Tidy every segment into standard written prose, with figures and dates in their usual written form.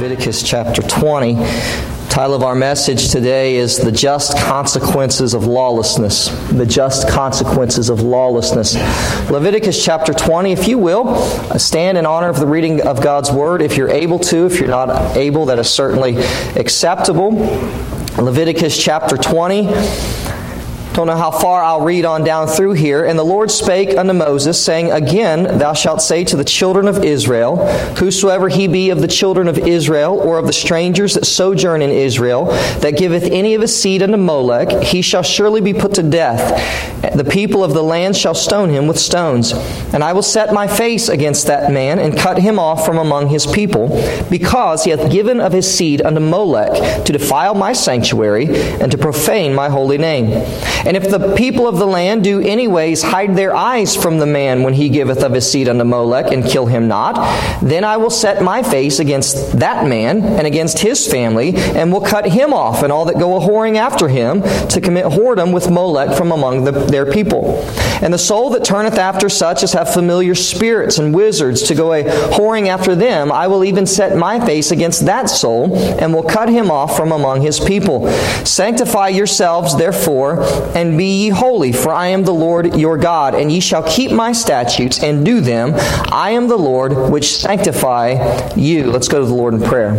Leviticus chapter 20. The title of our message today is The Just Consequences of Lawlessness. The Just Consequences of Lawlessness. Leviticus chapter 20, if you will, stand in honor of the reading of God's Word. If you're able to, if you're not able, that is certainly acceptable. Leviticus chapter 20. Don't know how far I'll read on down through here. And the Lord spake unto Moses, saying, Again, thou shalt say to the children of Israel, Whosoever he be of the children of Israel, or of the strangers that sojourn in Israel, that giveth any of his seed unto Molech, he shall surely be put to death. The people of the land shall stone him with stones. And I will set my face against that man, and cut him off from among his people, because he hath given of his seed unto Molech, to defile my sanctuary, and to profane my holy name. And if the people of the land do anyways hide their eyes from the man when he giveth of his seed unto Molech, and kill him not, then I will set my face against that man and against his family, and will cut him off and all that go a-whoring after him, to commit whoredom with Molech from among their people. And the soul that turneth after such as have familiar spirits and wizards to go a-whoring after them, I will even set my face against that soul, and will cut him off from among his people. Sanctify yourselves, therefore, and be ye holy, for I am the Lord your God, and ye shall keep my statutes and do them. I am the Lord which sanctify you. Let's go to the Lord in prayer.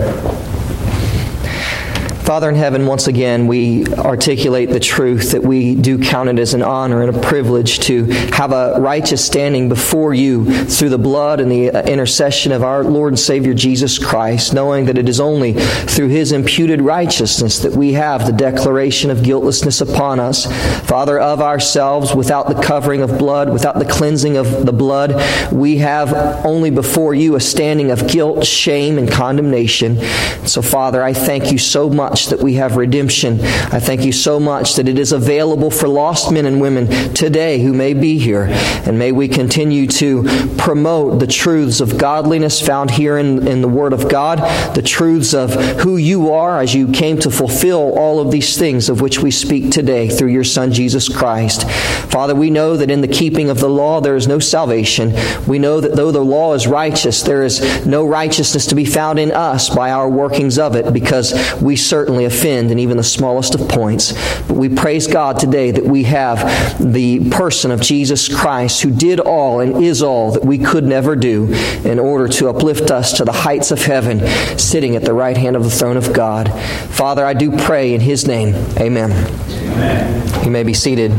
Father in heaven, once again, we articulate the truth that we do count it as an honor and a privilege to have a righteous standing before you through the blood and the intercession of our Lord and Savior Jesus Christ, knowing that it is only through His imputed righteousness that we have the declaration of guiltlessness upon us. Father, of ourselves, without the covering of blood, without the cleansing of the blood, we have only before you a standing of guilt, shame, and condemnation. So, Father, I thank you so much that we have redemption. I thank you so much that it is available for lost men and women today who may be here. And may we continue to promote the truths of godliness found here in the Word of God, the truths of who you are as you came to fulfill all of these things of which we speak today through your Son, Jesus Christ. Father, we know that in the keeping of the law there is no salvation. We know that though the law is righteous, there is no righteousness to be found in us by our workings of it, because we certainly offend in even the smallest of points. But we praise God today that we have the person of Jesus Christ, who did all and is all that we could never do, in order to uplift us to the heights of heaven, sitting at the right hand of the throne of God. Father, I do pray in His name. Amen. Amen. You may be seated.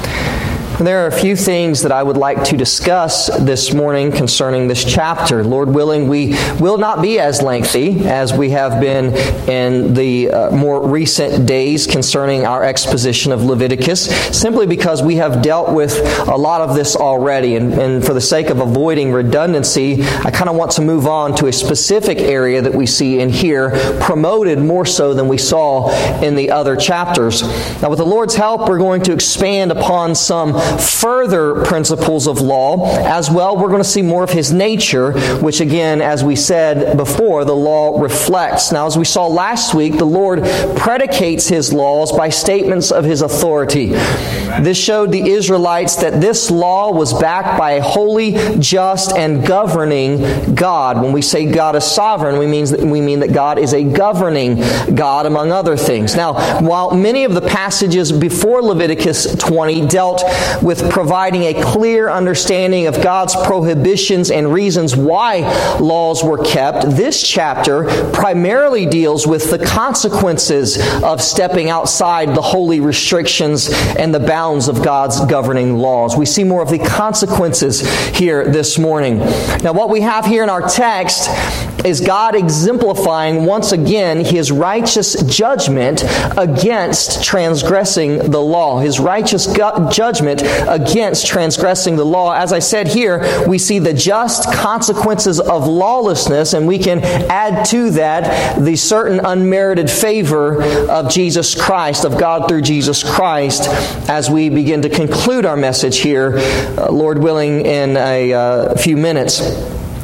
There are a few things that I would like to discuss this morning concerning this chapter. Lord willing, we will not be as lengthy as we have been in the more recent days concerning our exposition of Leviticus, simply because we have dealt with a lot of this already. And for the sake of avoiding redundancy, I kind of want to move on to a specific area that we see in here, promoted more so than we saw in the other chapters. Now, with the Lord's help, we're going to expand upon some further principles of law. As well, we're going to see more of His nature, which again, as we said before, the law reflects. Now, as we saw last week, the Lord predicates His laws by statements of His authority. This showed the Israelites that this law was backed by a holy, just, and governing God. When we say God is sovereign, we mean that God is a governing God, among other things. Now, while many of the passages before Leviticus 20 dealt with providing a clear understanding of God's prohibitions and reasons why laws were kept, this chapter primarily deals with the consequences of stepping outside the holy restrictions and the bounds of God's governing laws. We see more of the consequences here this morning. Now, what we have here in our text is God exemplifying once again His righteous judgment against transgressing the law. His righteous judgment against transgressing the law. As I said here, we see the just consequences of lawlessness, and we can add to that the certain unmerited favor of Jesus Christ, of God through Jesus Christ, as we begin to conclude our message here, Lord willing, in a few minutes.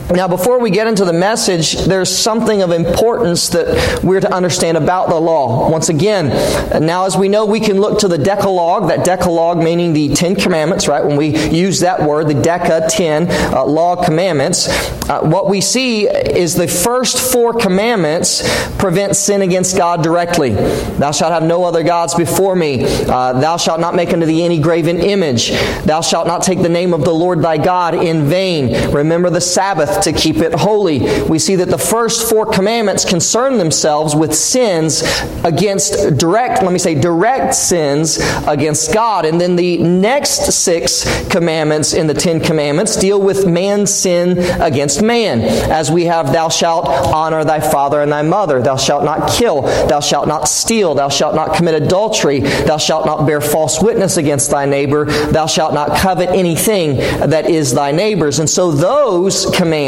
Now, before we get into the message, there's something of importance that we're to understand about the law. Once again, now as we know, we can look to the Decalogue, that Decalogue meaning the 10 Commandments, right? When we use that word, the Deca, 10, law commandments, what we see is the first 4 commandments prevent sin against God directly. Thou shalt have no other gods before me. Thou shalt not make unto thee any graven image. Thou shalt not take the name of the Lord thy God in vain. Remember the Sabbath to keep it holy. We see that the first 4 commandments concern themselves with sins against direct sins against God. And then the next 6 commandments in the 10 commandments deal with man's sin against man. As we have, thou shalt honor thy father and thy mother. Thou shalt not kill. Thou shalt not steal. Thou shalt not commit adultery. Thou shalt not bear false witness against thy neighbor. Thou shalt not covet anything that is thy neighbor's. And so those commands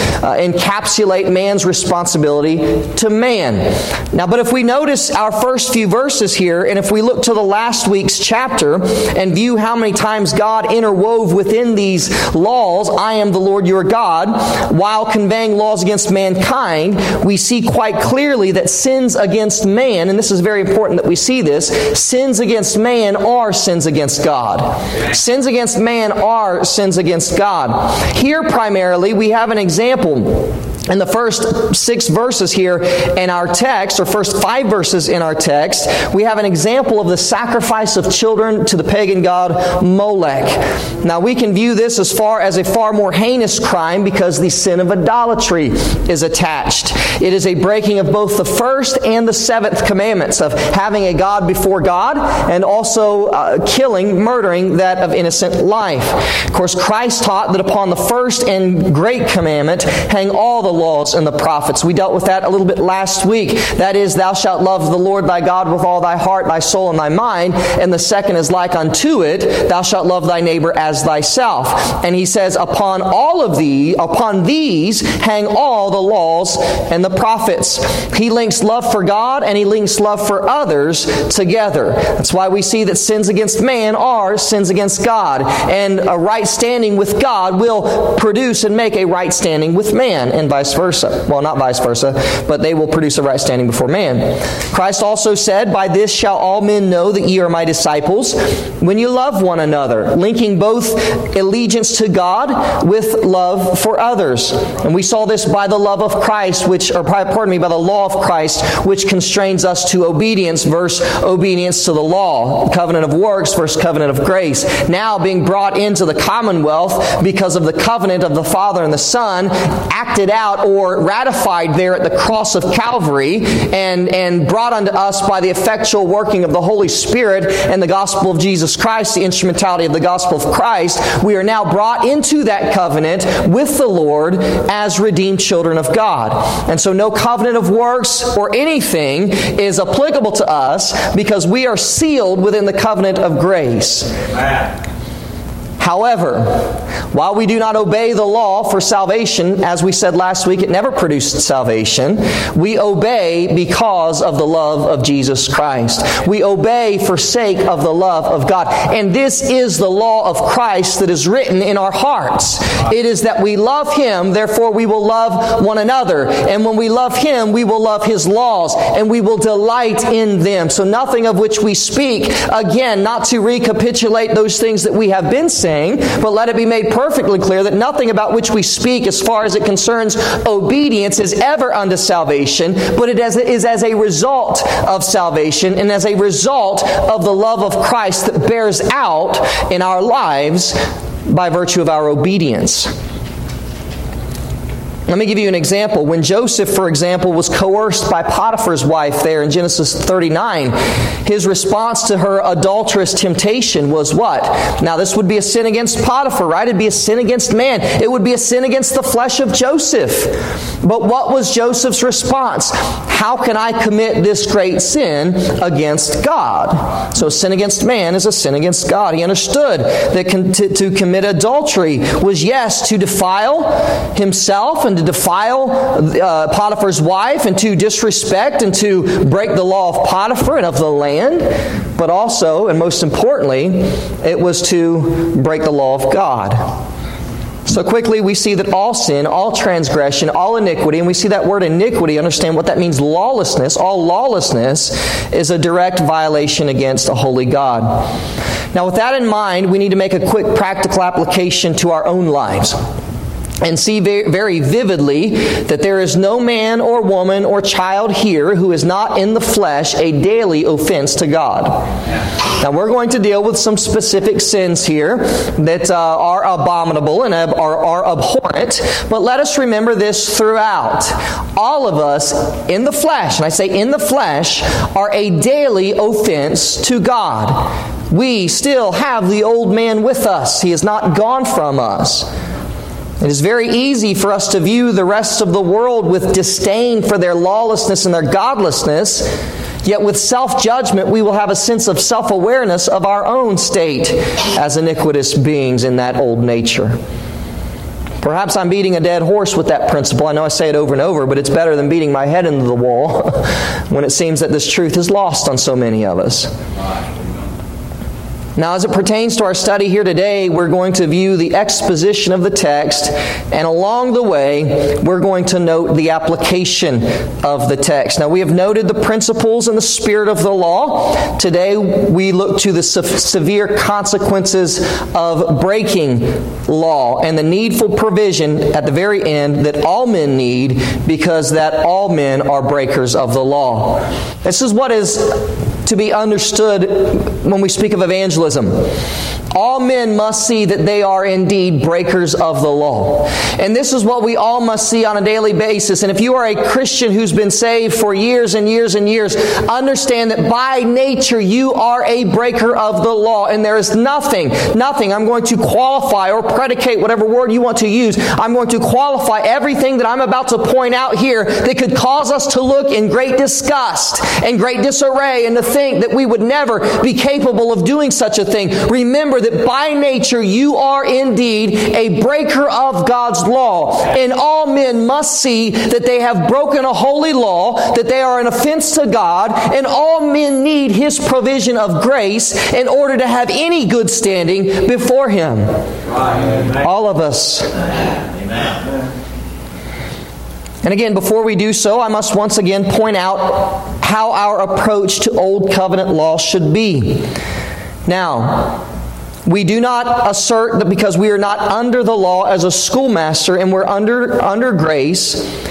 encapsulate man's responsibility to man. Now, but if we notice our first few verses here, and if we look to the last week's chapter and view how many times God interwove within these laws, I am the Lord your God, while conveying laws against mankind, we see quite clearly that sins against man, and this is very important that we see this, sins against man are sins against God. Sins against man are sins against God. Here primarily we have an example. In the first 6 verses here in our text, or first 5 verses in our text, we have an example of the sacrifice of children to the pagan god Molech. Now we can view this as a far more heinous crime because the sin of idolatry is attached. It is a breaking of both the first and the 7th commandments of having a god before God and also murdering that of innocent life. Of course, Christ taught that upon the first and great commandment hang all the laws and the prophets. We dealt with that a little bit last week. That is, thou shalt love the Lord thy God with all thy heart, thy soul, and thy mind. And the second is like unto it, thou shalt love thy neighbor as thyself. And he says, upon these hang all the laws and the prophets. He links love for God and he links love for others together. That's why we see that sins against man are sins against God. And a right standing with God will produce and make a right standing with man, and vice versa. Well, not vice versa, but they will produce a right standing before man. Christ also said, by this shall all men know that ye are my disciples, when you love one another, linking both allegiance to God with love for others. And we saw this by the love of Christ, by the law of Christ, which constrains us to obedience versus obedience to the law. Covenant of works versus covenant of grace. Now being brought into the commonwealth because of the covenant of the Father and the Son, acted out or ratified there at the cross of Calvary and brought unto us by the effectual working of the Holy Spirit and the gospel of Jesus Christ, the instrumentality of the gospel of Christ, we are now brought into that covenant with the Lord as redeemed children of God. And so no covenant of works or anything is applicable to us because we are sealed within the covenant of grace. Amen. However, while we do not obey the law for salvation, as we said last week, it never produced salvation. We obey because of the love of Jesus Christ. We obey for sake of the love of God. And this is the law of Christ that is written in our hearts. It is that we love Him, therefore we will love one another. And when we love Him, we will love His laws, and we will delight in them. So nothing of which we speak, again, not to recapitulate those things that we have been saying, but let it be made perfectly clear that nothing about which we speak as far as it concerns obedience is ever unto salvation, but it is as a result of salvation and as a result of the love of Christ that bears out in our lives by virtue of our obedience. Let me give you an example. When Joseph, for example, was coerced by Potiphar's wife there in Genesis 39, his response to her adulterous temptation was what? Now, this would be a sin against Potiphar, right? It'd be a sin against man. It would be a sin against the flesh of Joseph. But what was Joseph's response? How can I commit this great sin against God? So sin against man is a sin against God. He understood that to commit adultery was, yes, to defile himself and to defile Potiphar's wife and to disrespect and to break the law of Potiphar and of the land, but also, and most importantly, it was to break the law of God. So quickly we see that all sin, all transgression, all iniquity, and we see that word iniquity, understand what that means, lawlessness. All lawlessness is a direct violation against a holy God. Now with that in mind, we need to make a quick practical application to our own lives. And see very vividly that there is no man or woman or child here who is not in the flesh a daily offense to God. Now we're going to deal with some specific sins here that are abominable and are abhorrent, but let us remember this throughout. All of us in the flesh, and I say in the flesh, are a daily offense to God. We still have the old man with us. He has not gone from us. It is very easy for us to view the rest of the world with disdain for their lawlessness and their godlessness, yet with self-judgment we will have a sense of self-awareness of our own state as iniquitous beings in that old nature. Perhaps I'm beating a dead horse with that principle. I know I say it over and over, but it's better than beating my head into the wall when it seems that this truth is lost on so many of us. Now, as it pertains to our study here today, we're going to view the exposition of the text, and along the way, we're going to note the application of the text. Now, we have noted the principles and the spirit of the law. Today, we look to the severe consequences of breaking law and the needful provision at the very end that all men need, because that all men are breakers of the law. This is what is to be understood when we speak of evangelism. All men must see that they are indeed breakers of the law. And this is what we all must see on a daily basis. And if you are a Christian who's been saved for years and years and years, understand that by nature you are a breaker of the law. And there is nothing, I'm going to qualify or predicate, whatever word you want to use, I'm going to qualify everything that I'm about to point out here that could cause us to look in great disgust and great disarray and to think that we would never be capable of doing such a thing. Remember that by nature you are indeed a breaker of God's law. And all men must see that they have broken a holy law, that they are an offense to God, and all men need His provision of grace in order to have any good standing before Him. Amen. All of us. Amen. And again, before we do so, I must once again point out how our approach to Old Covenant law should be. Now, we do not assert that because we are not under the law as a schoolmaster and we're under grace,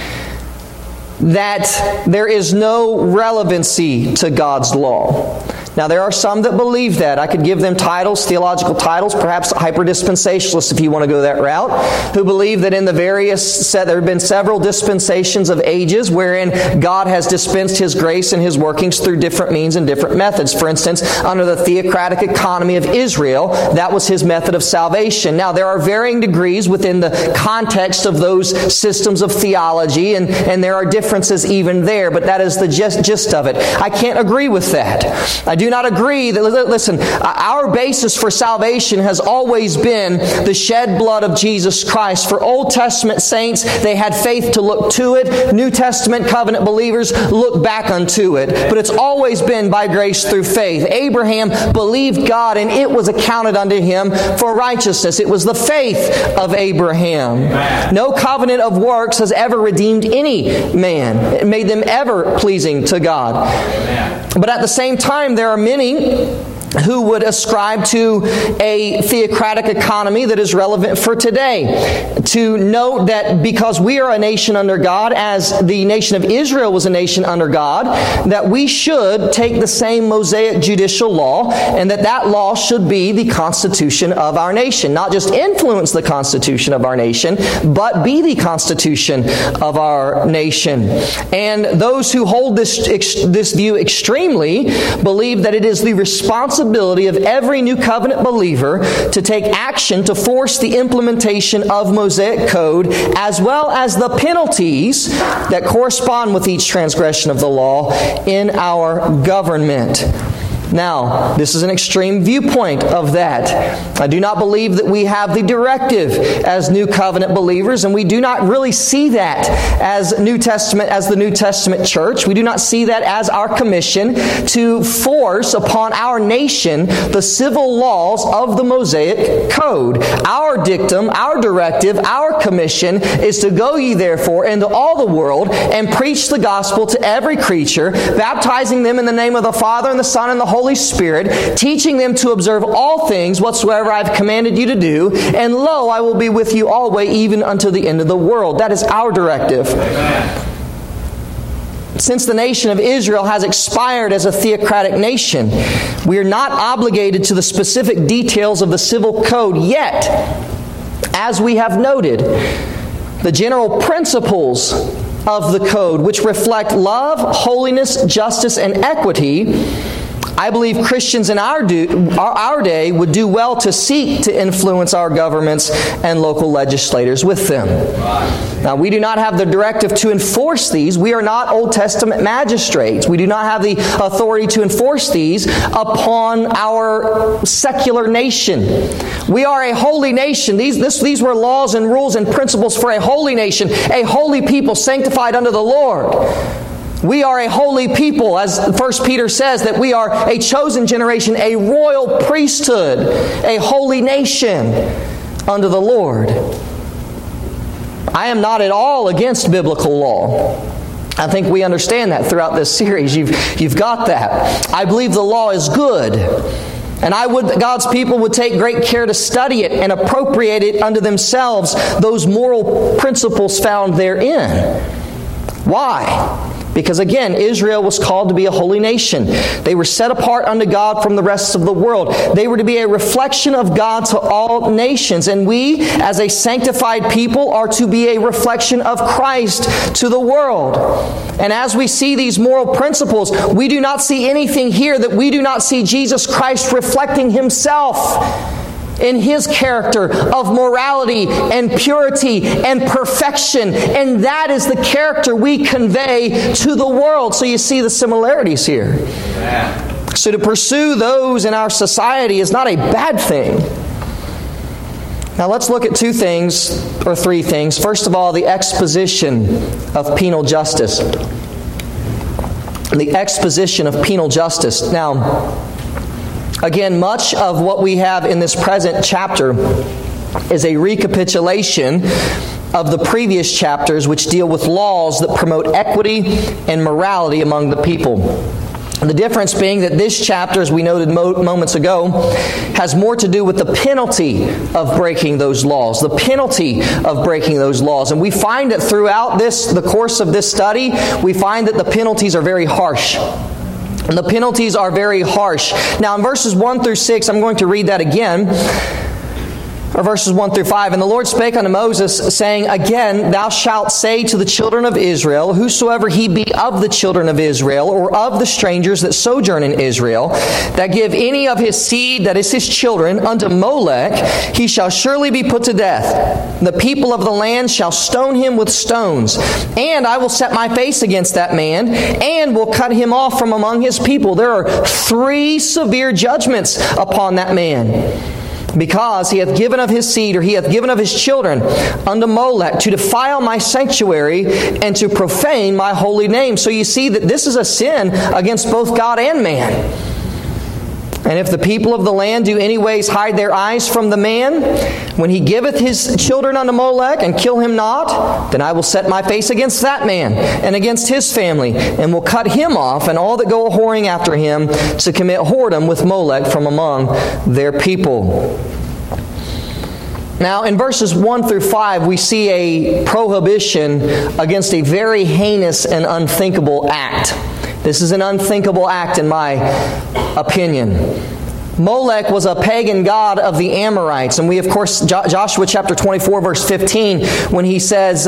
that there is no relevancy to God's law. Now, there are some that believe that. I could give them titles, theological titles, perhaps hyper-dispensationalists if you want to go that route, who believe that in the there have been several dispensations of ages wherein God has dispensed His grace and His workings through different means and different methods. For instance, under the theocratic economy of Israel, that was His method of salvation. Now, there are varying degrees within the context of those systems of theology, and there are differences even there, but that is the gist of it. I can't agree with that. I do not agree that, listen, our basis for salvation has always been the shed blood of Jesus Christ. For Old Testament saints, they had faith to look to it. New Testament covenant believers look back unto it. But it's always been by grace through faith. Abraham believed God and it was accounted unto him for righteousness. It was the faith of Abraham. No covenant of works has ever redeemed any man. It made them ever pleasing to God. But at the same time, there are many who would ascribe to a theocratic economy that is relevant for today. To note that because we are a nation under God, as the nation of Israel was a nation under God, that we should take the same Mosaic judicial law, and that law should be the constitution of our nation. Not just influence the constitution of our nation, but be the constitution of our nation. And those who hold this view extremely believe that it is the responsibility of every new covenant believer to take action to force the implementation of Mosaic code, as well as the penalties that correspond with each transgression of the law in our government. Now, this is an extreme viewpoint of that. I do not believe that we have the directive as New Covenant believers, and we do not really see that as the New Testament church. We do not see that as our commission to force upon our nation the civil laws of the Mosaic Code. Our dictum, our directive, our commission is to go ye therefore into all the world and preach the gospel to every creature, baptizing them in the name of the Father and the Son and the Holy Spirit, teaching them to observe all things whatsoever I have commanded you to do, and lo, I will be with you always, even unto the end of the world. That is our directive. Amen. Since the nation of Israel has expired as a theocratic nation, we are not obligated to the specific details of the civil code yet. As we have noted, the general principles of the code, which reflect love, holiness, justice, and equity, I believe Christians in our day would do well to seek to influence our governments and local legislators with them. Now, we do not have the directive to enforce these. We are not Old Testament magistrates. We do not have the authority to enforce these upon our secular nation. We are a holy nation. These were laws and rules and principles for a holy nation, a holy people sanctified unto the Lord. We are a holy people, as 1 Peter says, that we are a chosen generation, a royal priesthood, a holy nation unto the Lord. I am not at all against biblical law. I think we understand that throughout this series. You've got that. I believe the law is good. And I would that God's people would take great care to study it and appropriate it unto themselves, those moral principles found therein. Why? Because again, Israel was called to be a holy nation. They were set apart unto God from the rest of the world. They were to be a reflection of God to all nations. And we, as a sanctified people, are to be a reflection of Christ to the world. And as we see these moral principles, we do not see anything here that we do not see Jesus Christ reflecting Himself in His character of morality and purity and perfection. And that is the character we convey to the world. So you see the similarities here. Yeah. So to pursue those in our society is not a bad thing. Now let's look at three things. First of all, the exposition of penal justice. The exposition of penal justice. Now, again, much of what we have in this present chapter is a recapitulation of the previous chapters, which deal with laws that promote equity and morality among the people. The difference being that this chapter, as we noted moments ago, has more to do with the penalty of breaking those laws. The penalty of breaking those laws. And we find that throughout the course of this study, we find that the penalties are very harsh. And the penalties are very harsh. Now in verses 1 through 6, I'm going to read that again. Or verses 1 through 5. And the Lord spake unto Moses, saying, Again, thou shalt say to the children of Israel, whosoever he be of the children of Israel, or of the strangers that sojourn in Israel, that give any of his seed, that is his children, unto Molech, he shall surely be put to death. The people of the land shall stone him with stones. And I will set my face against that man, and will cut him off from among his people. There are 3 severe judgments upon that man. Because he hath given of his seed, or he hath given of his children, unto Molech, to defile my sanctuary, and to profane my holy name. So you see that this is a sin against both God and man. And if the people of the land do anyways hide their eyes from the man, when he giveth his children unto Molech, and kill him not, then I will set my face against that man, and against his family, and will cut him off, and all that go a-whoring after him, to commit whoredom with Molech from among their people. Now, in verses 1 through 5, we see a prohibition against a very heinous and unthinkable act. This is an unthinkable act in my opinion. Molech was a pagan god of the Amorites. And we, of course, Joshua chapter 24, verse 15, when he says,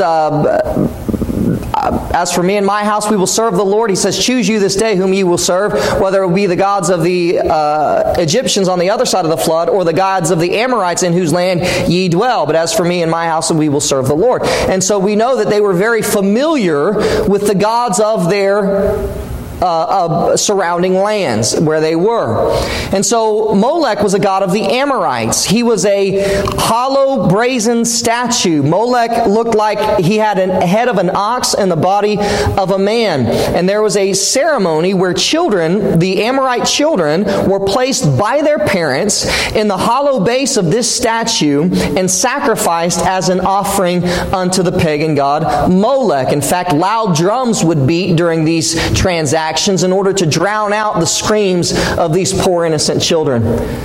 as for me and my house, we will serve the Lord. He says, choose you this day whom you will serve, whether it be the gods of the Egyptians on the other side of the flood, or the gods of the Amorites in whose land ye dwell. But as for me and my house, we will serve the Lord. And so we know that they were very familiar with the gods of their surrounding lands where they were. And so Molech was a god of the Amorites. He was a hollow brazen statue. Molech looked like he had a head of an ox and the body of a man. And there was a ceremony where children, the Amorite children, were placed by their parents in the hollow base of this statue and sacrificed as an offering unto the pagan god Molech. In fact, loud drums would beat during these transactions in order to drown out the screams of these poor innocent children.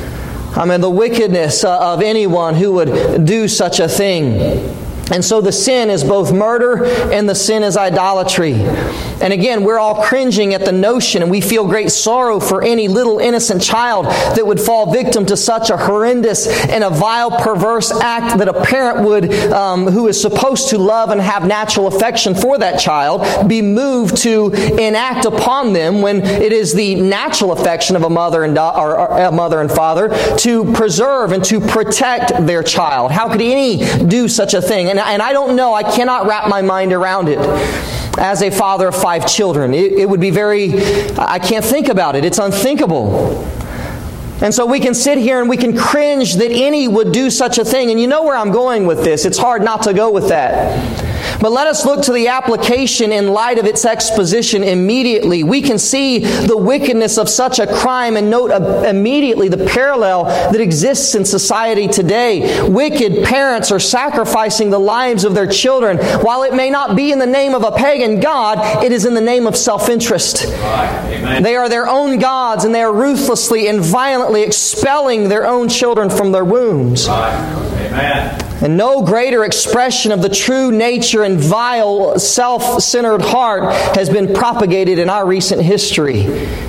I mean, the wickedness of anyone who would do such a thing. And so the sin is both murder and the sin is idolatry. And again, we're all cringing at the notion, and we feel great sorrow for any little innocent child that would fall victim to such a horrendous and a vile, perverse act that a parent would, who is supposed to love and have natural affection for that child, be moved to enact upon them when it is the natural affection of a mother and father to preserve and to protect their child. How could any do such a thing? And I don't know, I cannot wrap my mind around it. As a father of 5 children, it would be I can't think about it. It's unthinkable. And so we can sit here and we can cringe that any would do such a thing. And you know where I'm going with this. It's hard not to go with that. But let us look to the application in light of its exposition immediately. We can see the wickedness of such a crime and note immediately the parallel that exists in society today. Wicked parents are sacrificing the lives of their children. While it may not be in the name of a pagan god, it is in the name of self-interest. Right. They are their own gods, and they are ruthlessly and violently expelling their own children from their wombs. Right. Amen. And no greater expression of the true nature and vile, self-centered heart has been propagated in our recent history.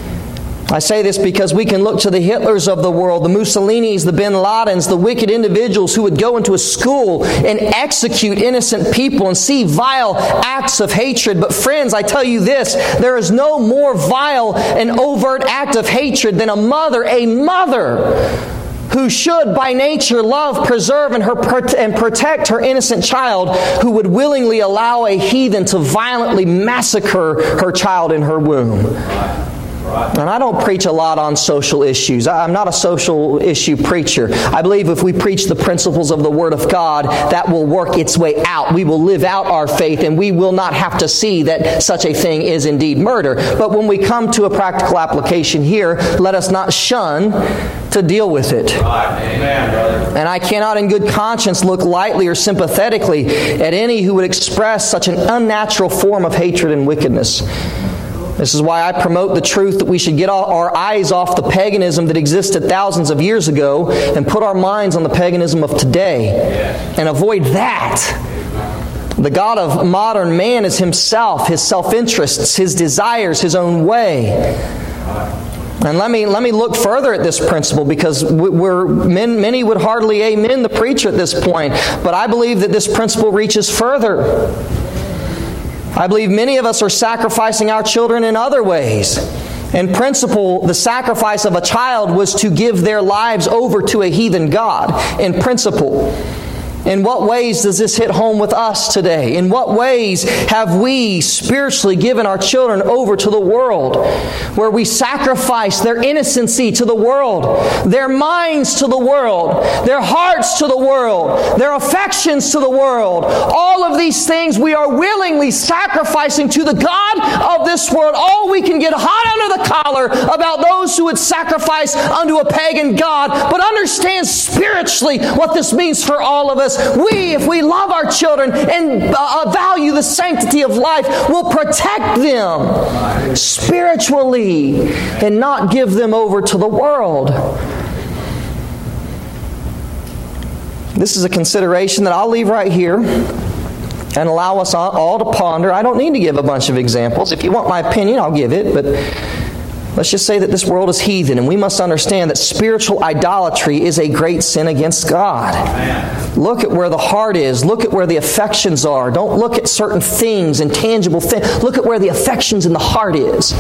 I say this because we can look to the Hitlers of the world, the Mussolinis, the Bin Ladens, the wicked individuals who would go into a school and execute innocent people and see vile acts of hatred. But friends, I tell you this, there is no more vile and overt act of hatred than a mother who should by nature love, preserve, and protect her innocent child, who would willingly allow a heathen to violently massacre her child in her womb. And I don't preach a lot on social issues. I'm not a social issue preacher. I believe if we preach the principles of the Word of God, that will work its way out. We will live out our faith, and we will not have to see that such a thing is indeed murder. But when we come to a practical application here, let us not shun to deal with it. Amen, brother. And I cannot in good conscience look lightly or sympathetically at any who would express such an unnatural form of hatred and wickedness. This is why I promote the truth that we should get our eyes off the paganism that existed thousands of years ago and put our minds on the paganism of today and avoid that. The God of modern man is himself, his self-interests, his desires, his own way. And let me look further at this principle, because many would hardly amen the preacher at this point, but I believe that this principle reaches further. I believe many of us are sacrificing our children in other ways. In principle, the sacrifice of a child was to give their lives over to a heathen god. In principle. In what ways does this hit home with us today? In what ways have we spiritually given our children over to the world, where we sacrifice their innocency to the world, their minds to the world, their hearts to the world, their affections to the world? All of these things we are willingly sacrificing to the God of this world. Oh, we can get hot under the collar about those who would sacrifice unto a pagan god, but understand spiritually what this means for all of us. If we love our children and value the sanctity of life, will protect them spiritually and not give them over to the world. This is a consideration that I'll leave right here and allow us all to ponder. I don't need to give a bunch of examples. If you want my opinion, I'll give it, but let's just say that this world is heathen, and we must understand that spiritual idolatry is a great sin against God. Amen. Look at where the heart is. Look at where the affections are. Don't look at certain things, intangible things. Look at where the affections in the heart is.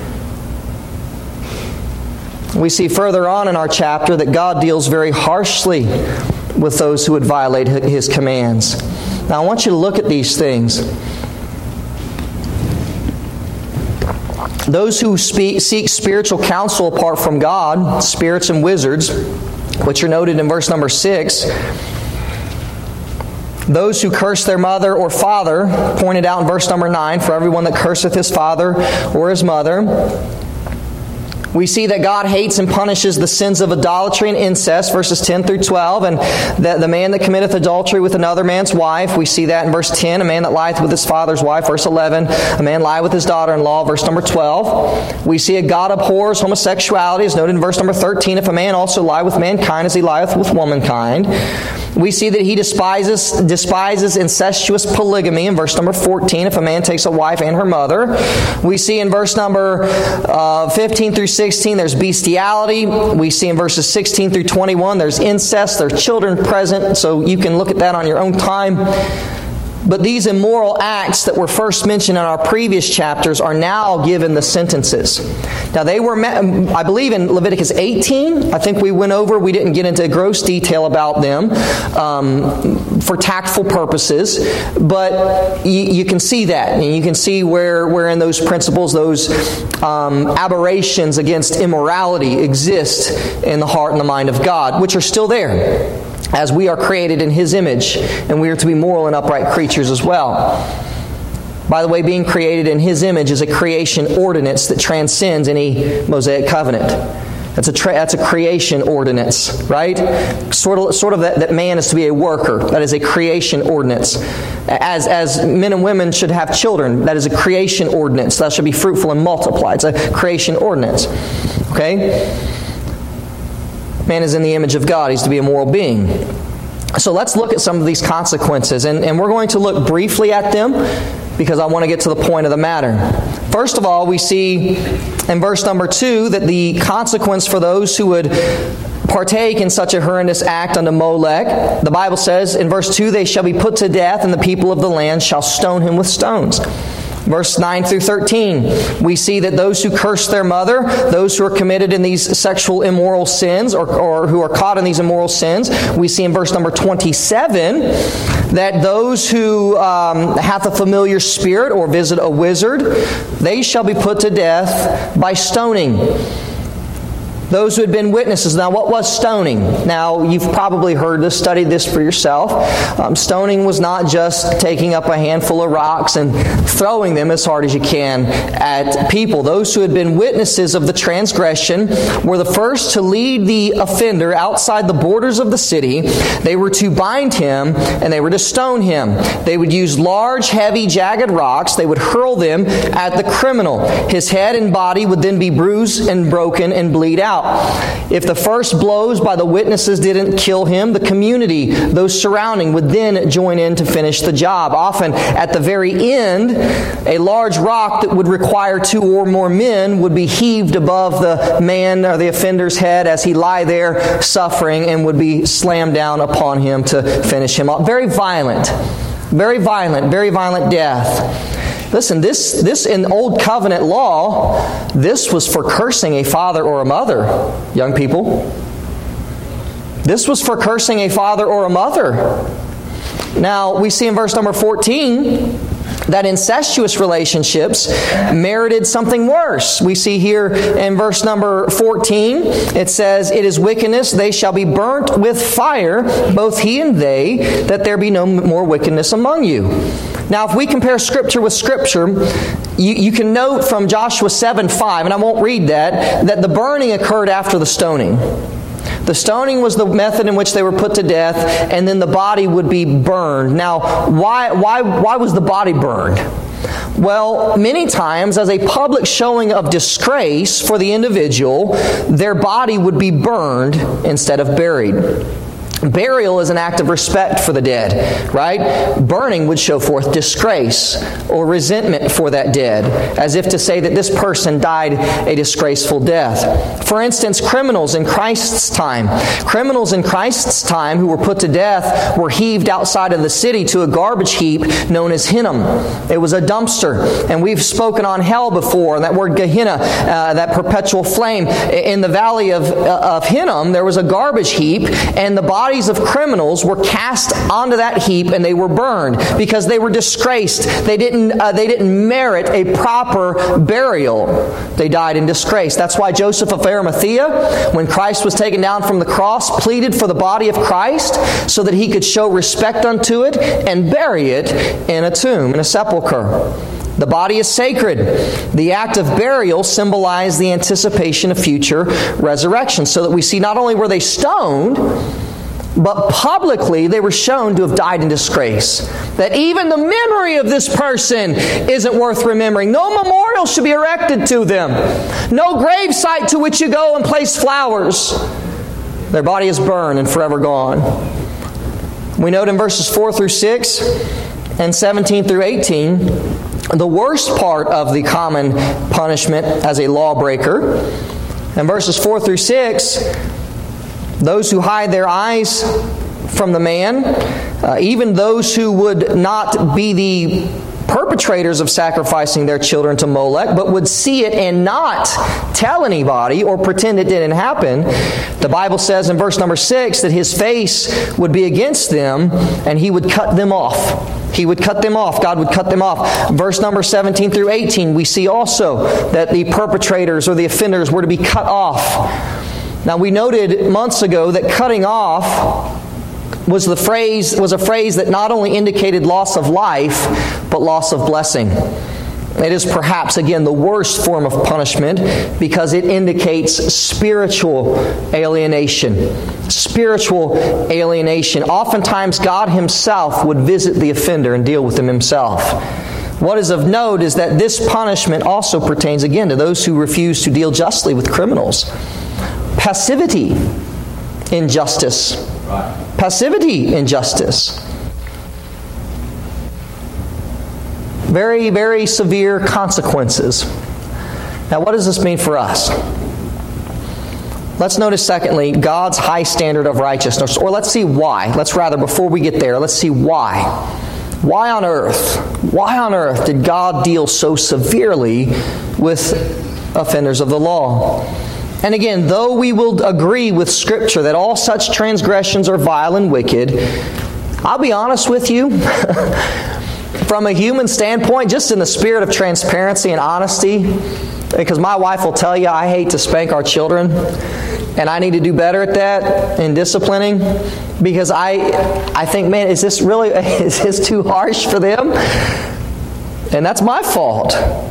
We see further on in our chapter that God deals very harshly with those who would violate His commands. Now I want you to look at these things. Those who seek spiritual counsel apart from God, spirits and wizards, which are noted in verse number 6. Those who curse their mother or father, pointed out in verse number 9, for everyone that curseth his father or his mother. We see that God hates and punishes the sins of idolatry and incest, verses 10 through 12, and that the man that committeth adultery with another man's wife, we see that in verse 10, a man that lieth with his father's wife, verse 11, a man lie with his daughter-in-law, verse number 12. We see a God abhors homosexuality, as noted in verse number 13, if a man also lie with mankind as he lieth with womankind. We see that he despises incestuous polygamy in verse number 14, if a man takes a wife and her mother. We see in verse number 15 through 16, there's bestiality. We see in verses 16 through 21, there's incest, there's children present, so you can look at that on your own time. But these immoral acts that were first mentioned in our previous chapters are now given the sentences. Now they were, I believe in Leviticus 18, I think we went over, we didn't get into gross detail about them for tactful purposes, but you can see that. And you can see where in those principles, those aberrations against immorality exist in the heart and the mind of God, which are still there, as we are created in His image, and we are to be moral and upright creatures as well. By the way, being created in His image is a creation ordinance that transcends any Mosaic covenant. That's a creation ordinance, right? Sort of that man is to be a worker. That is a creation ordinance. As men and women should have children, that is a creation ordinance. That should be fruitful and multiply. It's a creation ordinance. Okay? Man is in the image of God. He's to be a moral being. So let's look at some of these consequences. And we're going to look briefly at them because I want to get to the point of the matter. First of all, we see in verse number 2 that the consequence for those who would partake in such a horrendous act unto Molech, the Bible says in verse 2, they shall be put to death, and the people of the land shall stone him with stones. Verse 9 through 13, we see that those who curse their mother, those who are committed in these sexual immoral sins, or who are caught in these immoral sins, we see in verse number 27 that those who hath a familiar spirit or visit a wizard, they shall be put to death by stoning. Those who had been witnesses. Now, what was stoning? Now, you've probably heard this, studied this for yourself. Stoning was not just taking up a handful of rocks and throwing them as hard as you can at people. Those who had been witnesses of the transgression were the first to lead the offender outside the borders of the city. They were to bind him and they were to stone him. They would use large, heavy, jagged rocks. They would hurl them at the criminal. His head and body would then be bruised and broken and bleed out. If the first blows by the witnesses didn't kill him, the community, those surrounding, would then join in to finish the job. Often, at the very end, a large rock that would require 2 or more men would be heaved above the man or the offender's head as he lie there suffering, and would be slammed down upon him to finish him up. Very violent death. Listen, this in Old Covenant law, this was for cursing a father or a mother, young people. This was for cursing a father or a mother. Now, we see in verse number 14 that incestuous relationships merited something worse. We see here in verse number 14, it says, it is wickedness, they shall be burnt with fire, both he and they, that there be no more wickedness among you. Now, if we compare Scripture with Scripture, you can note from Joshua 7:5, and I won't read that the burning occurred after the stoning. The stoning was the method in which they were put to death, and then the body would be burned. Now, why was the body burned? Well, many times, as a public showing of disgrace for the individual, their body would be burned instead of buried. Burial is an act of respect for the dead, right? Burning would show forth disgrace or resentment for that dead, as if to say that this person died a disgraceful death. For instance, criminals in Christ's time who were put to death were heaved outside of the city to a garbage heap known as Hinnom. It was a dumpster, and we've spoken on hell before, and that word Gehenna, that perpetual flame. In the valley of Hinnom, there was a garbage heap, and the body bodies of criminals were cast onto that heap and they were burned because they were disgraced. They didn't merit a proper burial. They died in disgrace. That's why Joseph of Arimathea, when Christ was taken down from the cross, pleaded for the body of Christ so that he could show respect unto it and bury it in a tomb, in a sepulcher. The body is sacred. The act of burial symbolized the anticipation of future resurrection, so that we see not only were they stoned, but publicly they were shown to have died in disgrace. That even the memory of this person isn't worth remembering. No memorial should be erected to them. No grave site to which you go and place flowers. Their body is burned and forever gone. We note in verses 4 through 6 and 17 through 18, the worst part of the common punishment as a lawbreaker. In verses 4 through 6, those who hide their eyes from the man, even those who would not be the perpetrators of sacrificing their children to Molech, but would see it and not tell anybody or pretend it didn't happen. The Bible says in verse number 6 that his face would be against them and he would cut them off. He would cut them off. God would cut them off. Verse number 17 through 18, we see also that the perpetrators or the offenders were to be cut off. Now, we noted months ago that cutting off was a phrase that not only indicated loss of life, but loss of blessing. It is perhaps, again, the worst form of punishment because it indicates spiritual alienation. Spiritual alienation. Oftentimes, God Himself would visit the offender and deal with him Himself. What is of note is that this punishment also pertains, again, to those who refuse to deal justly with criminals. Passivity in justice. Passivity in justice. Very, very severe consequences. Now, what does this mean for us? Let's notice, secondly, God's high standard of righteousness. Or let's see why. Before we get there, let's see why. Why on earth did God deal so severely with offenders of the law? And again, though we will agree with Scripture that all such transgressions are vile and wicked, I'll be honest with you, from a human standpoint, just in the spirit of transparency and honesty, because my wife will tell you I hate to spank our children, and I need to do better at that in disciplining, because I think, man, is this too harsh for them? And that's my fault.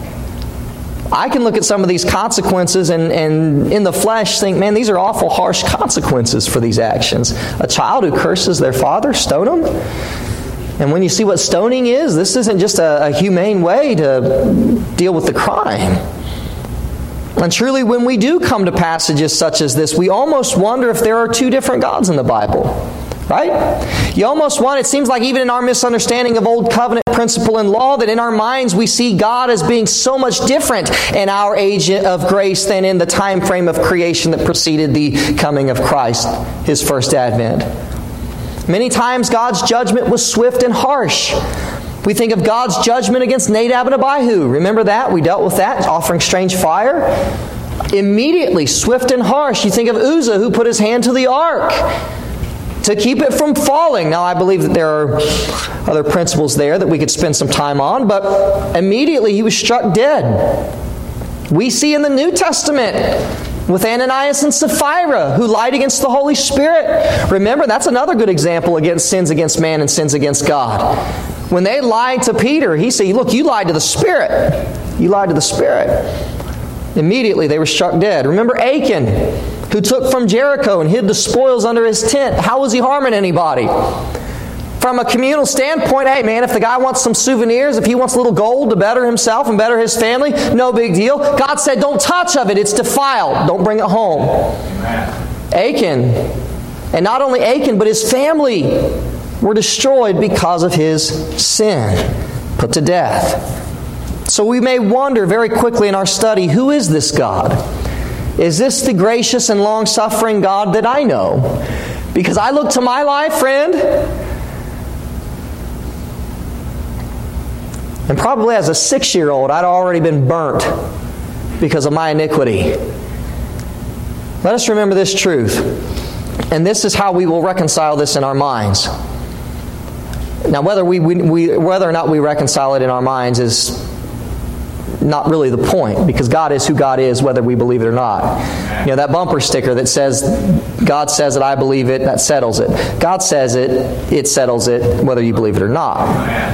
I can look at some of these consequences and in the flesh think, man, these are awful harsh consequences for these actions. A child who curses their father, stone them. And when you see what stoning is, this isn't just a humane way to deal with the crime. And truly, when we do come to passages such as this, we almost wonder if there are two different gods in the Bible. Right? You almost want, it seems like even in our misunderstanding of Old Covenant principle and law, that in our minds we see God as being so much different in our age of grace than in the time frame of creation that preceded the coming of Christ, His first advent. Many times God's judgment was swift and harsh. We think of God's judgment against Nadab and Abihu. Remember that? We dealt with that, offering strange fire. Immediately, swift and harsh. You think of Uzzah, who put his hand to the ark to keep it from falling. Now, I believe that there are other principles there that we could spend some time on, but immediately he was struck dead. We see in the New Testament with Ananias and Sapphira, who lied against the Holy Spirit. Remember, that's another good example against sins against man and sins against God. When they lied to Peter, he said, look, you lied to the Spirit. You lied to the Spirit. Immediately they were struck dead. Remember Achan, who took from Jericho and hid the spoils under his tent. How was he harming anybody? From a communal standpoint, hey man, if the guy wants some souvenirs, if he wants a little gold to better himself and better his family, no big deal. God said, don't touch of it, it's defiled. Don't bring it home. Achan, and not only Achan, but his family were destroyed because of his sin, put to death. So we may wonder very quickly in our study, who is this God? Is this the gracious and long-suffering God that I know? Because I look to my life, friend, and probably as a 6-year-old, I'd already been burnt because of my iniquity. Let us remember this truth. And this is how we will reconcile this in our minds. Now, whether or not we reconcile it in our minds is not really the point, because God is who God is, whether we believe it or not. You know, that bumper sticker that says, God says it, I believe it, that settles it. God says it, it settles it, whether you believe it or not.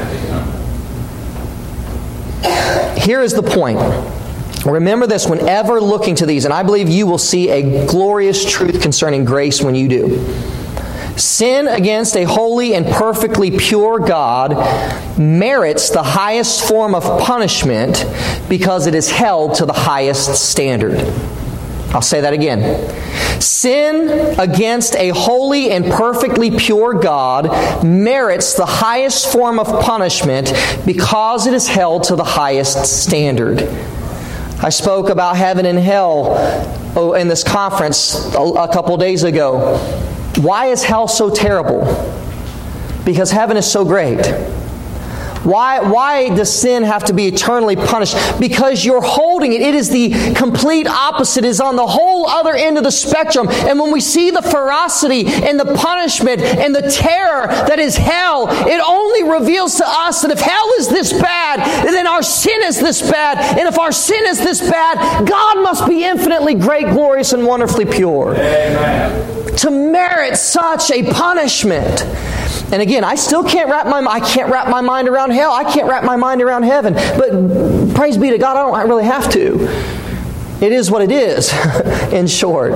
Here is the point. Remember this whenever looking to these, and I believe you will see a glorious truth concerning grace when you do. Sin against a holy and perfectly pure God merits the highest form of punishment because it is held to the highest standard. I'll say that again. Sin against a holy and perfectly pure God merits the highest form of punishment because it is held to the highest standard. I spoke about heaven and hell in this conference a couple days ago. Why is hell so terrible? Because heaven is so great. Why does sin have to be eternally punished? Because you're holding it. It is the complete opposite. It is on the whole other end of the spectrum. And when we see the ferocity and the punishment and the terror that is hell, it only reveals to us that if hell is this bad, then our sin is this bad. And if our sin is this bad, God must be infinitely great, glorious, and wonderfully pure. Amen. To merit such a punishment. And again, I still can't wrap my mind around hell. I can't wrap my mind around heaven. But praise be to God, I don't really have to. It is what it is, in short.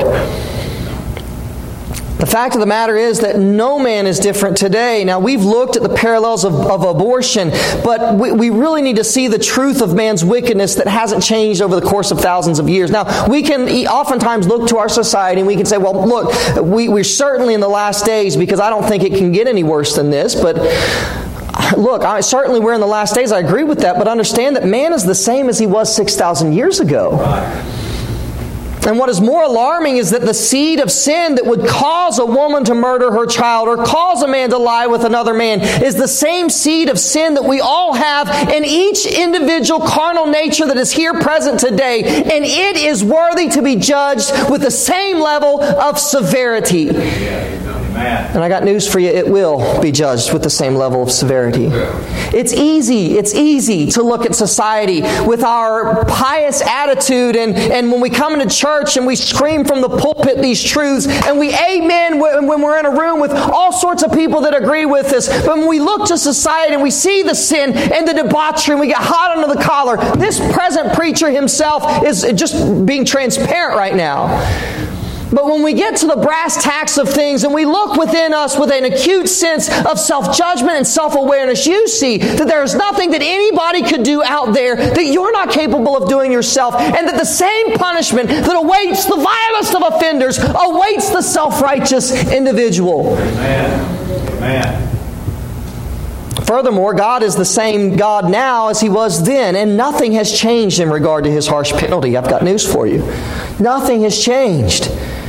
The fact of the matter is that no man is different today. Now, we've looked at the parallels of abortion, but we really need to see the truth of man's wickedness that hasn't changed over the course of thousands of years. Now, we can oftentimes look to our society and we can say, well, look, we're certainly in the last days, because I don't think it can get any worse than this. But look, certainly we're in the last days. I agree with that. But understand that man is the same as he was 6,000 years ago. And what is more alarming is that the seed of sin that would cause a woman to murder her child or cause a man to lie with another man is the same seed of sin that we all have in each individual carnal nature that is here present today. And it is worthy to be judged with the same level of severity. And I got news for you, it will be judged with the same level of severity. It's easy to look at society with our pious attitude and when we come into church and we scream from the pulpit these truths and we amen when we're in a room with all sorts of people that agree with us. But when we look to society and we see the sin and the debauchery and we get hot under the collar, this present preacher himself is just being transparent right now. But when we get to the brass tacks of things and we look within us with an acute sense of self-judgment and self-awareness, you see that there is nothing that anybody could do out there that you're not capable of doing yourself, and that the same punishment that awaits the vilest of offenders awaits the self-righteous individual. Amen. Furthermore, God is the same God now as He was then, and nothing has changed in regard to His harsh penalty. I've got news for you. Nothing has changed.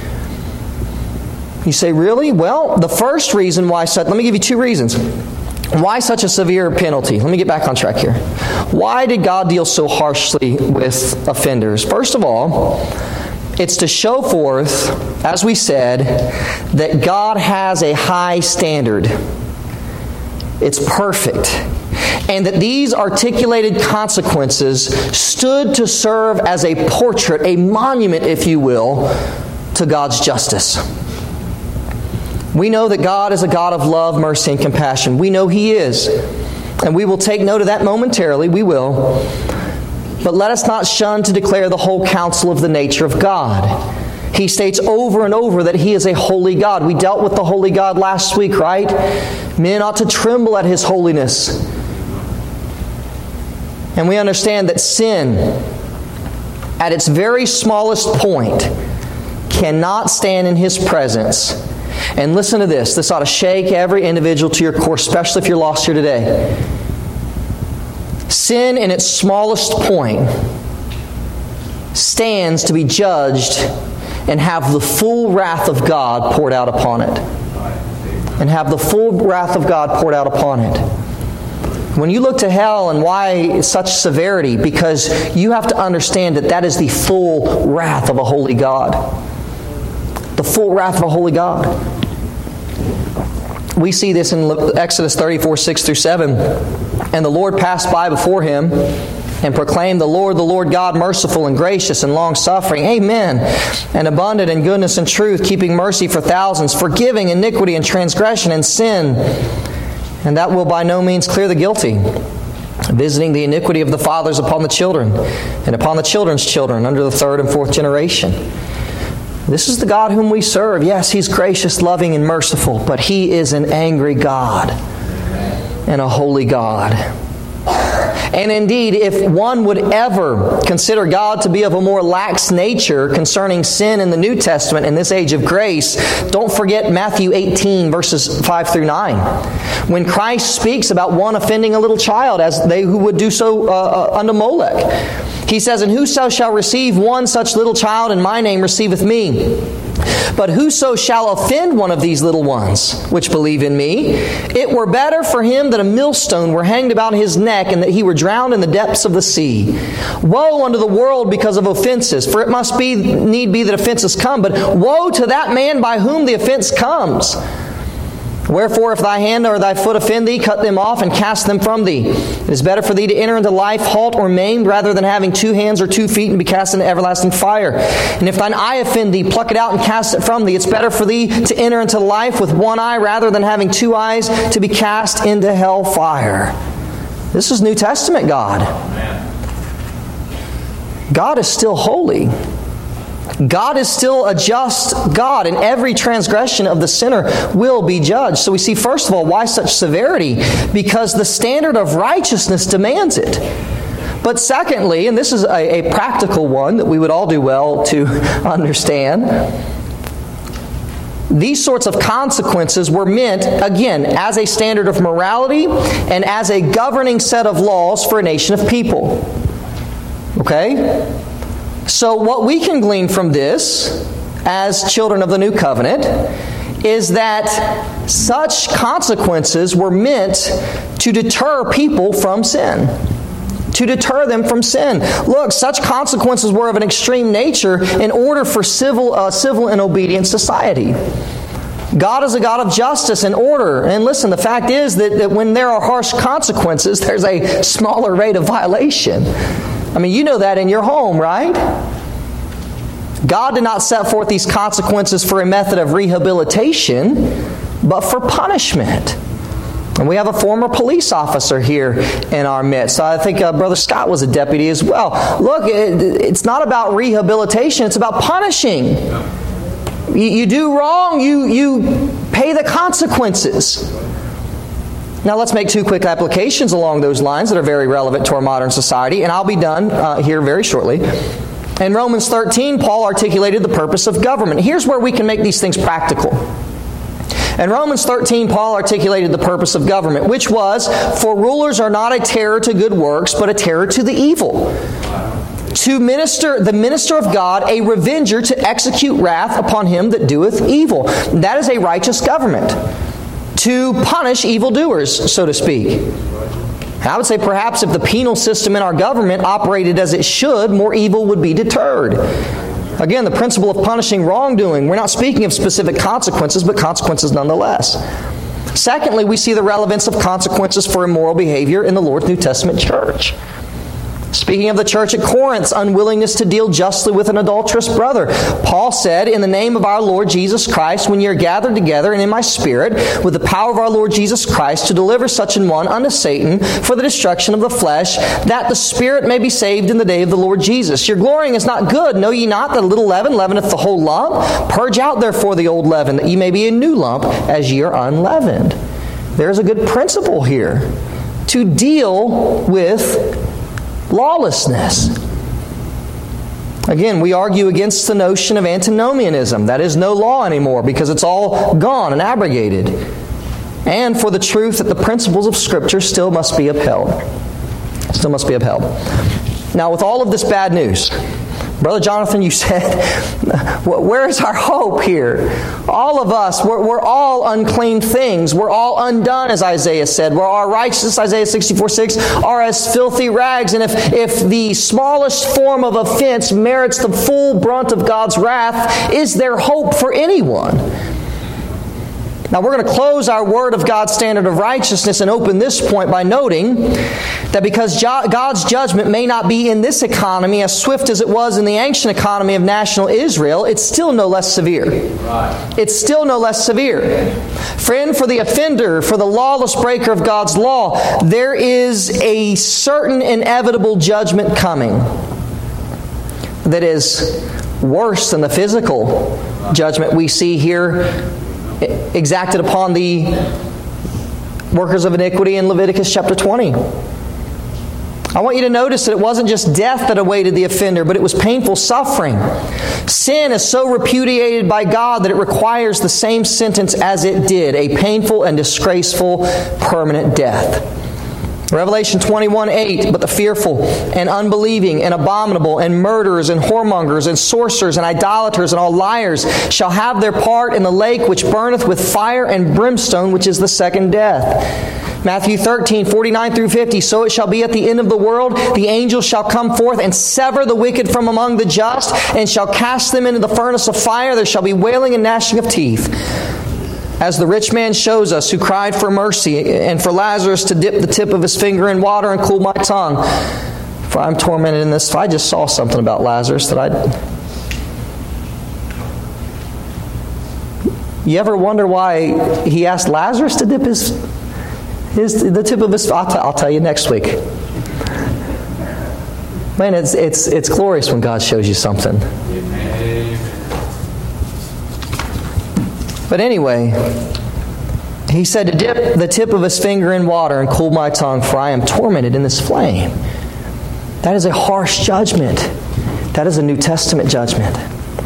You say, really? Well, the first reason why let me give you two reasons. Why such a severe penalty? Let me get back on track here. Why did God deal so harshly with offenders? First of all, it's to show forth, as we said, that God has a high standard. It's perfect. And that these articulated consequences stood to serve as a portrait, a monument, if you will, to God's justice. We know that God is a God of love, mercy, and compassion. We know He is. And we will take note of that momentarily. We will. But let us not shun to declare the whole counsel of the nature of God. He states over and over that He is a holy God. We dealt with the holy God last week, right? Men ought to tremble at His holiness. And we understand that sin, at its very smallest point, cannot stand in His presence. And listen to this. This ought to shake every individual to your core, especially if you're lost here today. Sin, in its smallest point, stands to be judged and have the full wrath of God poured out upon it. And have the full wrath of God poured out upon it. When you look to hell, and why such severity? Because you have to understand that that is the full wrath of a holy God. the full wrath of a holy God. We see this in Exodus 34, 6 through 7. And the Lord passed by before him and proclaimed, the Lord God, merciful and gracious and long-suffering, amen, and abundant in goodness and truth, keeping mercy for thousands, forgiving iniquity and transgression and sin, and that will by no means clear the guilty, visiting the iniquity of the fathers upon the children, and upon the children's children, under the third and fourth generation. This is the God whom we serve. Yes, He's gracious, loving, and merciful, but He is an angry God and a holy God. And indeed, if one would ever consider God to be of a more lax nature concerning sin in the New Testament in this age of grace, don't forget Matthew 18, verses 5 through 9. When Christ speaks about one offending a little child, as they who would do so unto Molech, He says, and whoso shall receive one such little child in my name receiveth me. But whoso shall offend one of these little ones, which believe in me, it were better for him that a millstone were hanged about his neck, and that he were drowned in the depths of the sea. Woe unto the world because of offenses, for it must need be that offenses come, but woe to that man by whom the offense comes. Wherefore, if thy hand or thy foot offend thee, cut them off and cast them from thee. It is better for thee to enter into life halt or maimed, rather than having 2 hands or 2 feet and be cast into everlasting fire. And if thine eye offend thee, pluck it out and cast it from thee. It's better for thee to enter into life with 1 eye, rather than having 2 eyes to be cast into hell fire. This is New Testament God. God is still holy. God is still a just God, and every transgression of the sinner will be judged. So we see, first of all, why such severity? Because the standard of righteousness demands it. But secondly, and this is a practical one that we would all do well to understand, these sorts of consequences were meant, again, as a standard of morality and as a governing set of laws for a nation of people. Okay? So what we can glean from this, as children of the New Covenant, is that such consequences were meant to deter people from sin. To deter them from sin. Look, such consequences were of an extreme nature in order for civil and obedient society. God is a God of justice and order. And listen, the fact is that when there are harsh consequences, there's a smaller rate of violation. I mean, you know that in your home, right? God did not set forth these consequences for a method of rehabilitation, but for punishment. And we have a former police officer here in our midst. I think Brother Scott was a deputy as well. Look, it's not about rehabilitation, it's about punishing. You do wrong, you pay the consequences. Now let's make 2 quick applications along those lines that are very relevant to our modern society, and I'll be done here very shortly. In Romans 13, Paul articulated the purpose of government. Here's where we can make these things practical. In Romans 13, Paul articulated the purpose of government, which was, for rulers are not a terror to good works, but a terror to the evil. To the minister of God, a revenger to execute wrath upon him that doeth evil. That is a righteous government. To punish evildoers, so to speak. I would say perhaps if the penal system in our government operated as it should, more evil would be deterred. Again, the principle of punishing wrongdoing. We're not speaking of specific consequences, but consequences nonetheless. Secondly, we see the relevance of consequences for immoral behavior in the Lord's New Testament church. Speaking of the church at Corinth's unwillingness to deal justly with an adulterous brother, Paul said, in the name of our Lord Jesus Christ, when ye are gathered together and in my spirit, with the power of our Lord Jesus Christ, to deliver such an one unto Satan for the destruction of the flesh, that the spirit may be saved in the day of the Lord Jesus. Your glorying is not good. Know ye not that a little leaven leaveneth the whole lump? Purge out therefore the old leaven, that ye may be a new lump, as ye are unleavened. There's a good principle here to deal with lawlessness. Again, we argue against the notion of antinomianism. That is no law anymore because it's all gone and abrogated. And for the truth that the principles of Scripture still must be upheld. Still must be upheld. Now, with all of this bad news, Brother Jonathan, you said, where is our hope here? All of us, we're all unclean things. We're all undone, as Isaiah said. We're our righteousness, Isaiah 64:6, are as filthy rags. And if the smallest form of offense merits the full brunt of God's wrath, is there hope for anyone? Now we're going to close our Word of God's standard of righteousness and open this point by noting that because God's judgment may not be in this economy as swift as it was in the ancient economy of national Israel, it's still no less severe. Right. It's still no less severe. Friend, for the offender, for the lawless breaker of God's law, there is a certain inevitable judgment coming that is worse than the physical judgment we see here exacted upon the workers of iniquity in Leviticus chapter 20. I want you to notice that it wasn't just death that awaited the offender, but it was painful suffering. Sin is so repudiated by God that it requires the same sentence as it did, a painful and disgraceful permanent death. Revelation 21:8, but the fearful and unbelieving and abominable and murderers and whoremongers and sorcerers and idolaters and all liars shall have their part in the lake which burneth with fire and brimstone, which is the second death. Matthew 13:49-50, so it shall be at the end of the world, the angels shall come forth and sever the wicked from among the just, and shall cast them into the furnace of fire. There shall be wailing and gnashing of teeth. As the rich man shows us, who cried for mercy, and for Lazarus to dip the tip of his finger in water and cool my tongue. For I'm tormented in this. I just saw something about Lazarus that You ever wonder why he asked Lazarus to dip the tip of his... I'll tell you next week. Man, it's glorious when God shows you something. But anyway, he said to dip the tip of his finger in water and cool my tongue, for I am tormented in this flame. That is a harsh judgment. That is a New Testament judgment.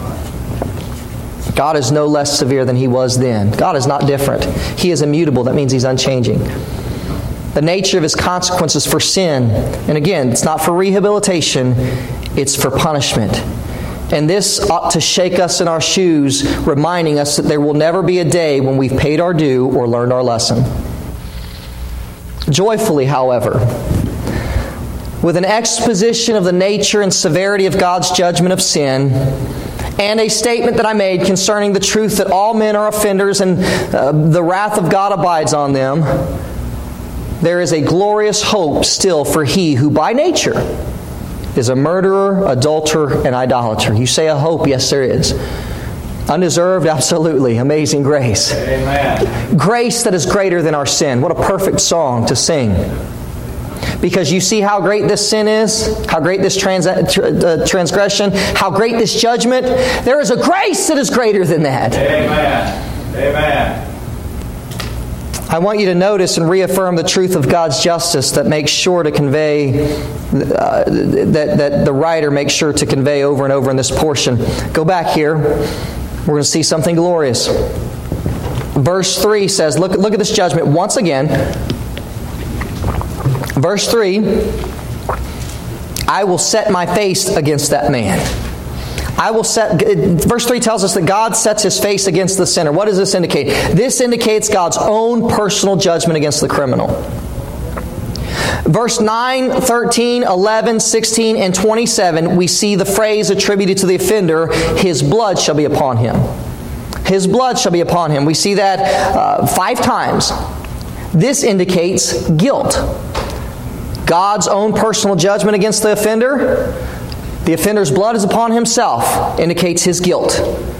God is no less severe than He was then. God is not different. He is immutable. That means He's unchanging. The nature of His consequences for sin, and again, it's not for rehabilitation, it's for punishment. And this ought to shake us in our shoes, reminding us that there will never be a day when we've paid our due or learned our lesson. Joyfully, however, with an exposition of the nature and severity of God's judgment of sin, and a statement that I made concerning the truth that all men are offenders and the wrath of God abides on them, there is a glorious hope still for he who by nature is a murderer, adulterer, and idolater. You say a hope? Yes, there is. Undeserved? Absolutely. Amazing grace. Amen. Grace that is greater than our sin. What a perfect song to sing. Because you see how great this sin is, how great this transgression, how great this judgment. There is a grace that is greater than that. Amen. Amen. I want you to notice and reaffirm the truth of God's justice that makes sure to convey, that the writer makes sure to convey over and over in this portion. Go back here. We're going to see something glorious. Verse 3 says, look at this judgment once again. Verse 3, I will set my face against that man. Verse 3 tells us that God sets His face against the sinner. What does this indicate? This indicates God's own personal judgment against the criminal. Verse 9, 13, 11, 16, and 27, we see the phrase attributed to the offender, His blood shall be upon him. His blood shall be upon him. We see that 5 times. This indicates guilt. God's own personal judgment against the offender. The offender's blood is upon himself, indicates his guilt.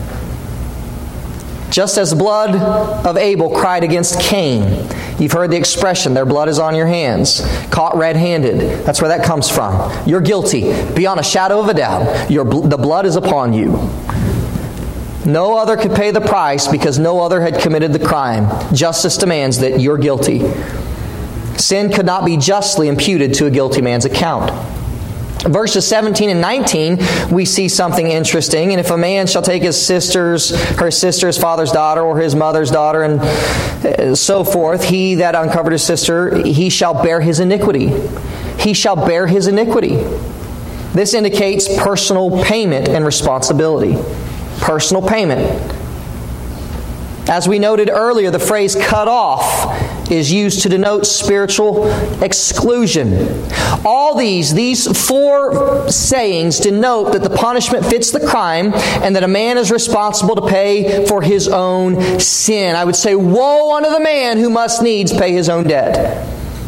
Just as the blood of Abel cried against Cain. You've heard the expression, their blood is on your hands. Caught red-handed. That's where that comes from. You're guilty. Beyond a shadow of a doubt. The blood is upon you. No other could pay the price because no other had committed the crime. Justice demands that you're guilty. Sin could not be justly imputed to a guilty man's account. Verses 17 and 19, we see something interesting. And if a man shall take her sister's father's daughter, or his mother's daughter, and so forth, he that uncovered his sister, he shall bear his iniquity. He shall bear his iniquity. This indicates personal payment and responsibility. Personal payment. As we noted earlier, the phrase cut off is used to denote spiritual exclusion. All these four sayings denote that the punishment fits the crime and that a man is responsible to pay for his own sin. I would say, woe unto the man who must needs pay his own debt.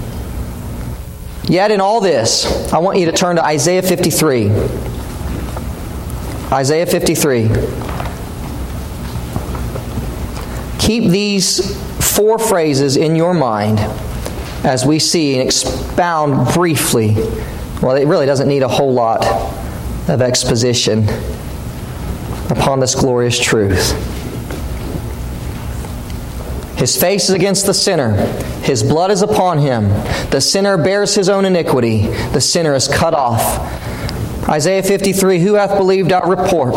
Yet in all this, I want you to turn to Isaiah 53. Isaiah 53. Keep these four phrases in your mind as we see and expound briefly. Well, it really doesn't need a whole lot of exposition upon this glorious truth. His face is against the sinner. His blood is upon him. The sinner bears his own iniquity. The sinner is cut off. Isaiah 53, who hath believed our report?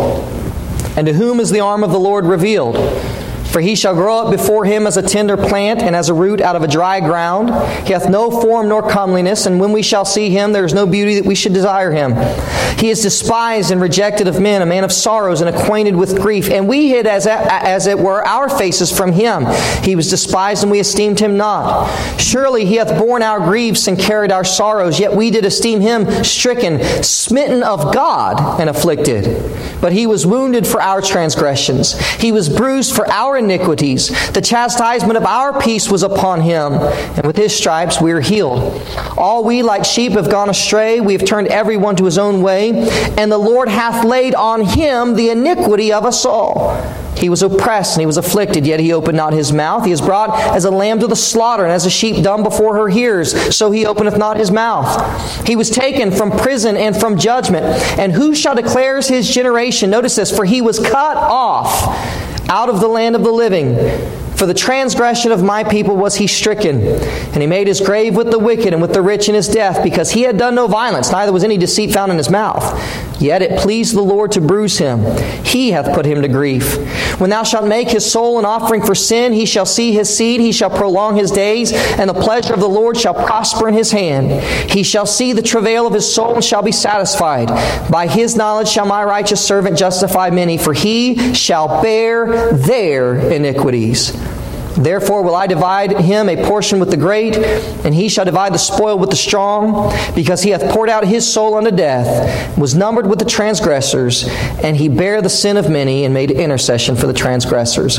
And to whom is the arm of the Lord revealed? For he shall grow up before him as a tender plant, and as a root out of a dry ground. He hath no form nor comeliness, and when we shall see him, there is no beauty that we should desire him. He is despised and rejected of men, a man of sorrows and acquainted with grief. And we hid as it were our faces from him. He was despised, and we esteemed him not. Surely he hath borne our griefs and carried our sorrows, yet we did esteem him stricken, smitten of God, and afflicted. But he was wounded for our transgressions. He was bruised for our iniquities. The chastisement of our peace was upon him, and with his stripes we are healed. All we like sheep have gone astray. We have turned every one to his own way, and the Lord hath laid on him the iniquity of us all. He was oppressed and he was afflicted, yet he opened not his mouth. He is brought as a lamb to the slaughter, and as a sheep dumb before her hears, so he openeth not his mouth. He was taken from prison and from judgment. And who shall declare his generation? Notice this, for he was cut off out of the land of the living. For the transgression of my people was he stricken. And he made his grave with the wicked and with the rich in his death, because he had done no violence, neither was any deceit found in his mouth. Yet it pleased the Lord to bruise him. He hath put him to grief. When thou shalt make his soul an offering for sin, he shall see his seed, he shall prolong his days, and the pleasure of the Lord shall prosper in his hand. He shall see the travail of his soul and shall be satisfied. By his knowledge shall my righteous servant justify many, for he shall bear their iniquities. Therefore will I divide him a portion with the great, and he shall divide the spoil with the strong, because he hath poured out his soul unto death, was numbered with the transgressors, and he bare the sin of many, and made intercession for the transgressors.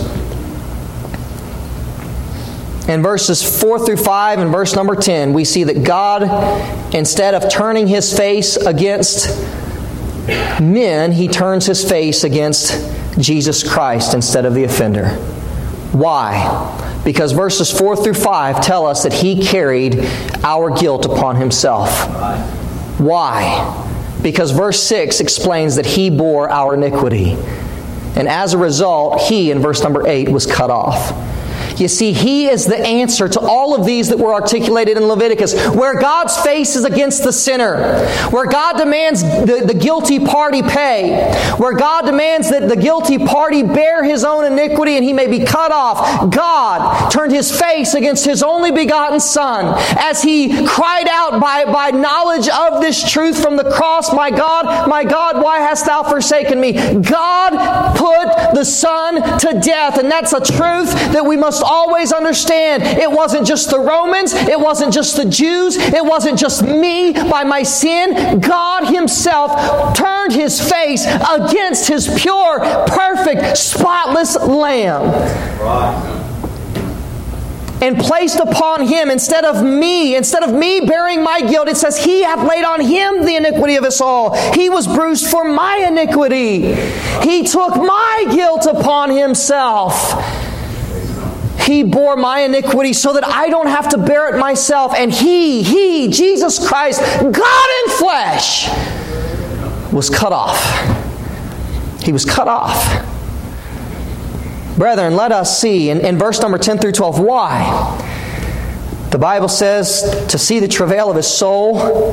In verses 4 through 5 and verse number 10, we see that God, instead of turning his face against men, he turns his face against Jesus Christ instead of the offender. Why? Because verses 4 through 5 tell us that he carried our guilt upon himself. Why? Because verse 6 explains that he bore our iniquity. And as a result, he, in verse number 8, was cut off. You see, he is the answer to all of these that were articulated in Leviticus, where God's face is against the sinner, where God demands the guilty party pay, where God demands that the guilty party bear his own iniquity and he may be cut off. God turned his face against his only begotten Son as he cried out by knowledge of this truth from the cross, my God, why hast thou forsaken me? God put the Son to death, and that's a truth that we must always understand. It wasn't just the Romans, it wasn't just the Jews, it wasn't just me by my sin. God himself turned his face against his pure, perfect, spotless Lamb. And placed upon him, instead of me bearing my guilt, it says, he hath laid on him the iniquity of us all. He was bruised for my iniquity. He took my guilt upon himself. He bore my iniquity so that I don't have to bear it myself. And He, Jesus Christ, God in flesh, was cut off. He was cut off. Brethren, let us see in verse number 10 through 12 why. The Bible says to see the travail of his soul,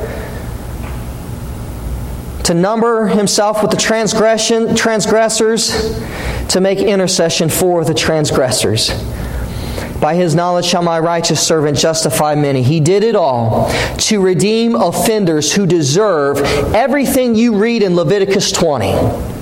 to number himself with the transgressors, to make intercession for the transgressors. By His knowledge shall my righteous servant justify many. He did it all to redeem offenders who deserve everything you read in Leviticus 20.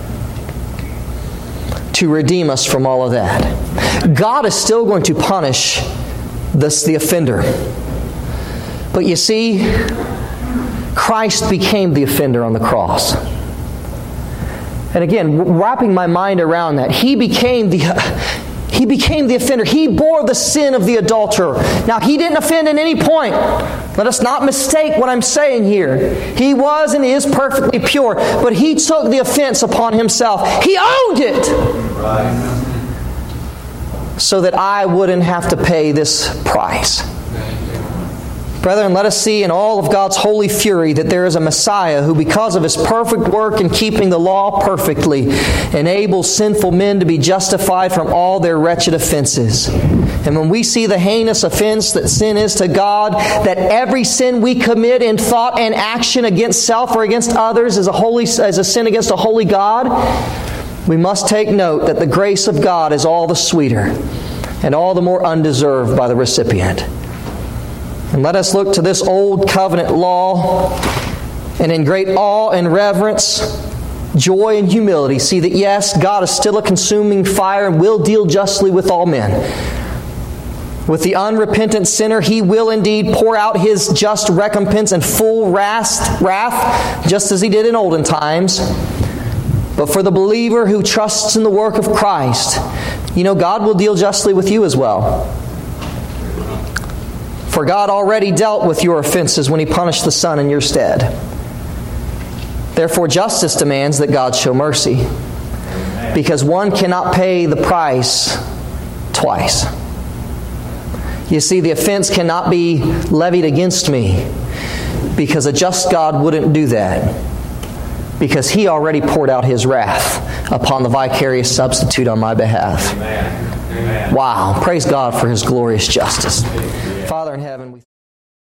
To redeem us from all of that. God is still going to punish the offender. But you see, Christ became the offender on the cross. And again, wrapping my mind around that, He became the offender. He bore the sin of the adulterer. Now, He didn't offend at any point. Let us not mistake what I'm saying here. He was and is perfectly pure, but He took the offense upon Himself. He owned it. Right. So that I wouldn't have to pay this price. Brethren, let us see in all of God's holy fury that there is a Messiah who, because of His perfect work in keeping the law perfectly, enables sinful men to be justified from all their wretched offenses. And when we see the heinous offense that sin is to God, that every sin we commit in thought and action against self or against others is a sin against a holy God, we must take note that the grace of God is all the sweeter and all the more undeserved by the recipient. And let us look to this old covenant law and in great awe and reverence, joy and humility, see that yes, God is still a consuming fire and will deal justly with all men. With the unrepentant sinner, He will indeed pour out His just recompense and full wrath, just as He did in olden times. But for the believer who trusts in the work of Christ, God will deal justly with you as well. For God already dealt with your offenses when He punished the Son in your stead. Therefore, justice demands that God show mercy, because one cannot pay the price twice. You see, the offense cannot be levied against me, because a just God wouldn't do that, because He already poured out His wrath upon the vicarious substitute on my behalf. Amen. Wow. Praise God for His glorious justice. Father in heaven, we